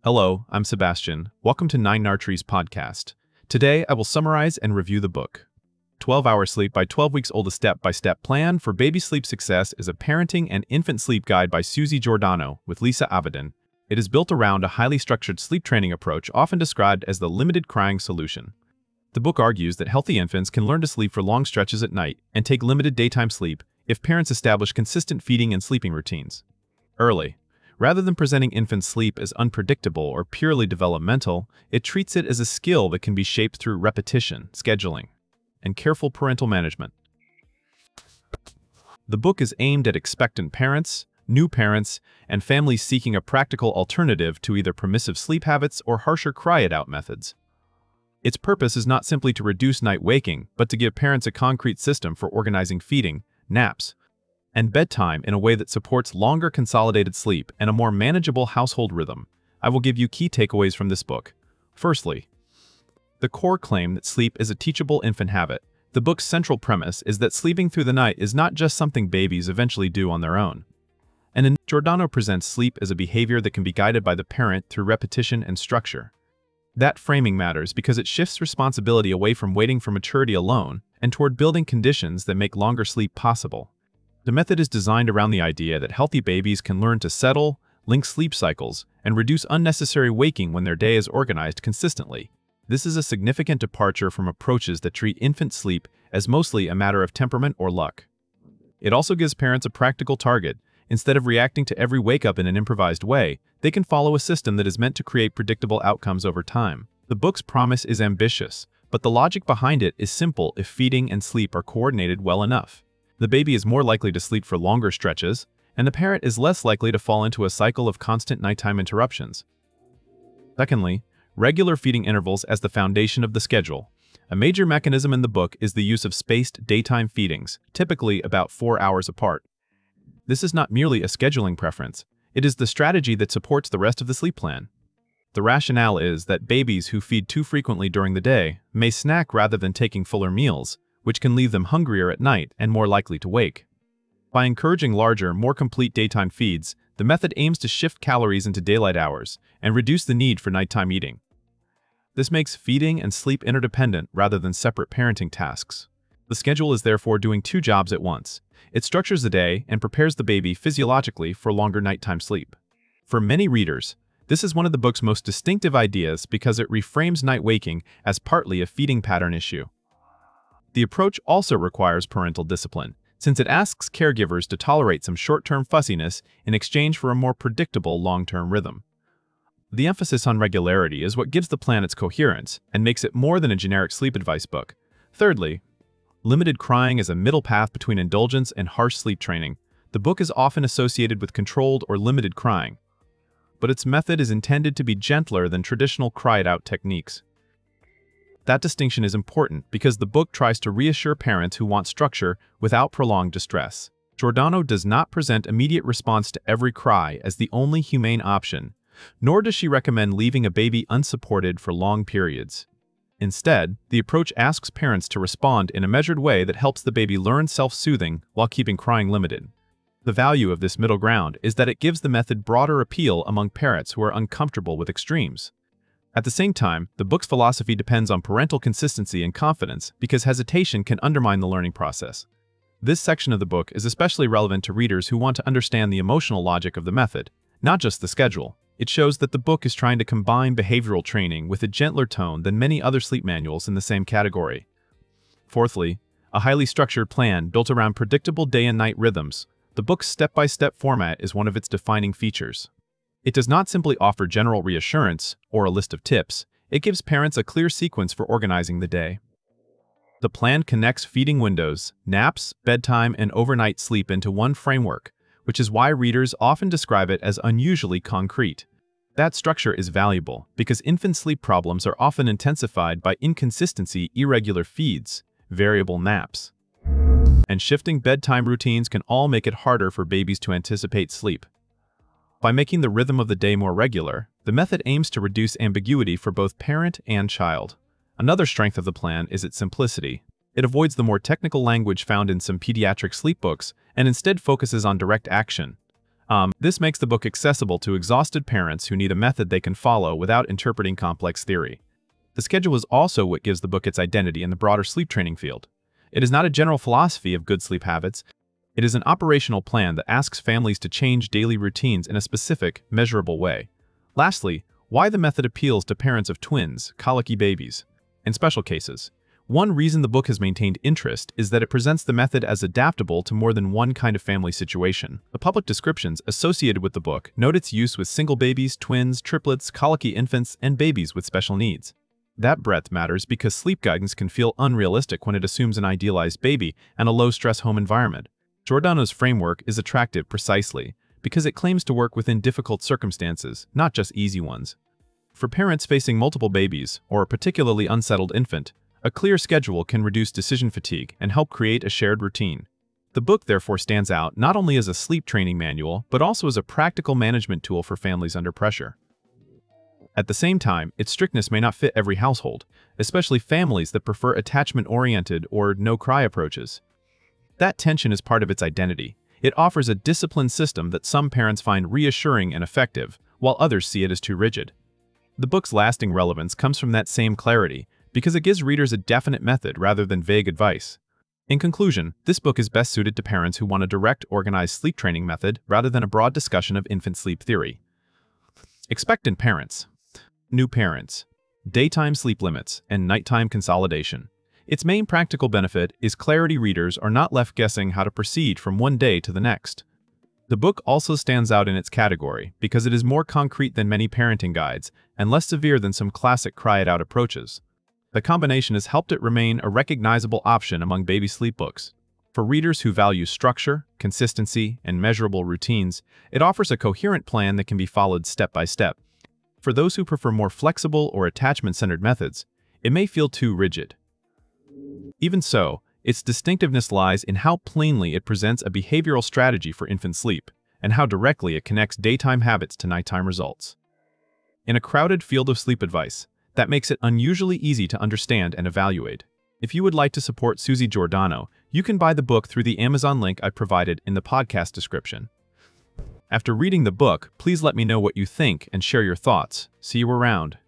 Hello, I'm Sebastian. Welcome to 9 Nartree's podcast. Today, I will summarize and review the book. 12-Hour Sleep by 12 Weeks Old: A Step-by-Step Plan for Baby Sleep Success is a parenting and infant sleep guide by Susie Giordano with Lisa Avedon. It is built around a highly structured sleep training approach often described as the limited crying solution. The book argues that healthy infants can learn to sleep for long stretches at night and take limited daytime sleep if parents establish consistent feeding and sleeping routines early. Rather than presenting infant sleep as unpredictable or purely developmental, it treats it as a skill that can be shaped through repetition, scheduling, and careful parental management. The book is aimed at expectant parents, new parents, and families seeking a practical alternative to either permissive sleep habits or harsher cry-it-out methods. Its purpose is not simply to reduce night waking, but to give parents a concrete system for organizing feeding, naps, and bedtime in a way that supports longer consolidated sleep and a more manageable household rhythm. I will give you key takeaways from this book. Firstly, the core claim that sleep is a teachable infant habit. The book's central premise is that sleeping through the night is not just something babies eventually do on their own. And Giordano presents sleep as a behavior that can be guided by the parent through repetition and structure. That framing matters because it shifts responsibility away from waiting for maturity alone and toward building conditions that make longer sleep possible. The method is designed around the idea that healthy babies can learn to settle, link sleep cycles, and reduce unnecessary waking when their day is organized consistently. This is a significant departure from approaches that treat infant sleep as mostly a matter of temperament or luck. It also gives parents a practical target. Instead of reacting to every wake-up in an improvised way, they can follow a system that is meant to create predictable outcomes over time. The book's promise is ambitious, but the logic behind it is simple if feeding and sleep are coordinated well enough. The baby is more likely to sleep for longer stretches, and the parent is less likely to fall into a cycle of constant nighttime interruptions. Secondly, regular feeding intervals as the foundation of the schedule. A major mechanism in the book is the use of spaced daytime feedings, typically about 4 hours apart. This is not merely a scheduling preference, it is the strategy that supports the rest of the sleep plan. The rationale is that babies who feed too frequently during the day may snack rather than taking fuller meals, which can leave them hungrier at night and more likely to wake. By encouraging larger, more complete daytime feeds, the method aims to shift calories into daylight hours and reduce the need for nighttime eating. This makes feeding and sleep interdependent rather than separate parenting tasks. The schedule is therefore doing two jobs at once. It structures the day and prepares the baby physiologically for longer nighttime sleep. For many readers, this is one of the book's most distinctive ideas because it reframes night waking as partly a feeding pattern issue. The approach also requires parental discipline, since it asks caregivers to tolerate some short-term fussiness in exchange for a more predictable long-term rhythm. The emphasis on regularity is what gives the plan its coherence and makes it more than a generic sleep advice book. Thirdly, limited crying is a middle path between indulgence and harsh sleep training. The book is often associated with controlled or limited crying, but its method is intended to be gentler than traditional cry-it-out techniques. That distinction is important because the book tries to reassure parents who want structure without prolonged distress. Giordano does not present immediate response to every cry as the only humane option, nor does she recommend leaving a baby unsupported for long periods. Instead, the approach asks parents to respond in a measured way that helps the baby learn self-soothing while keeping crying limited. The value of this middle ground is that it gives the method broader appeal among parents who are uncomfortable with extremes. At the same time, the book's philosophy depends on parental consistency and confidence because hesitation can undermine the learning process. This section of the book is especially relevant to readers who want to understand the emotional logic of the method, not just the schedule. It shows that the book is trying to combine behavioral training with a gentler tone than many other sleep manuals in the same category. Fourthly, a highly structured plan built around predictable day and night rhythms. The book's step-by-step format is one of its defining features. It does not simply offer general reassurance or a list of tips, it gives parents a clear sequence for organizing the day. The plan connects feeding windows, naps, bedtime, and overnight sleep into one framework, which is why readers often describe it as unusually concrete. That structure is valuable because infant sleep problems are often intensified by inconsistency, irregular feeds, variable naps, and shifting bedtime routines can all make it harder for babies to anticipate sleep. By making the rhythm of the day more regular, the method aims to reduce ambiguity for both parent and child. Another strength of the plan is its simplicity. It avoids the more technical language found in some pediatric sleep books and instead focuses on direct action. This makes the book accessible to exhausted parents who need a method they can follow without interpreting complex theory. The schedule is also what gives the book its identity in the broader sleep training field. It is not a general philosophy of good sleep habits. It is an operational plan that asks families to change daily routines in a specific, measurable way. Lastly, why the method appeals to parents of twins, colicky babies, and special cases. One reason the book has maintained interest is that it presents the method as adaptable to more than one kind of family situation. The public descriptions associated with the book note its use with single babies, twins, triplets, colicky infants, and babies with special needs. That breadth matters because sleep guidance can feel unrealistic when it assumes an idealized baby and a low-stress home environment. Giordano's framework is attractive precisely because it claims to work within difficult circumstances, not just easy ones. For parents facing multiple babies or a particularly unsettled infant, a clear schedule can reduce decision fatigue and help create a shared routine. The book therefore stands out not only as a sleep training manual, but also as a practical management tool for families under pressure. At the same time, its strictness may not fit every household, especially families that prefer attachment-oriented or no-cry approaches. That tension is part of its identity. It offers a disciplined system that some parents find reassuring and effective, while others see it as too rigid. The book's lasting relevance comes from that same clarity, because it gives readers a definite method rather than vague advice. In conclusion, this book is best suited to parents who want a direct, organized sleep training method rather than a broad discussion of infant sleep theory. Expectant parents, new parents, daytime sleep limits, and nighttime consolidation. Its main practical benefit is clarity. Readers are not left guessing how to proceed from one day to the next. The book also stands out in its category because it is more concrete than many parenting guides and less severe than some classic cry-it-out approaches. The combination has helped it remain a recognizable option among baby sleep books. For readers who value structure, consistency, and measurable routines, it offers a coherent plan that can be followed step by step. For those who prefer more flexible or attachment-centered methods, it may feel too rigid. Even so, its distinctiveness lies in how plainly it presents a behavioral strategy for infant sleep, and how directly it connects daytime habits to nighttime results. In a crowded field of sleep advice, that makes it unusually easy to understand and evaluate. If you would like to support Susie Giordano, you can buy the book through the Amazon link I provided in the podcast description. After reading the book, please let me know what you think and share your thoughts. See you around.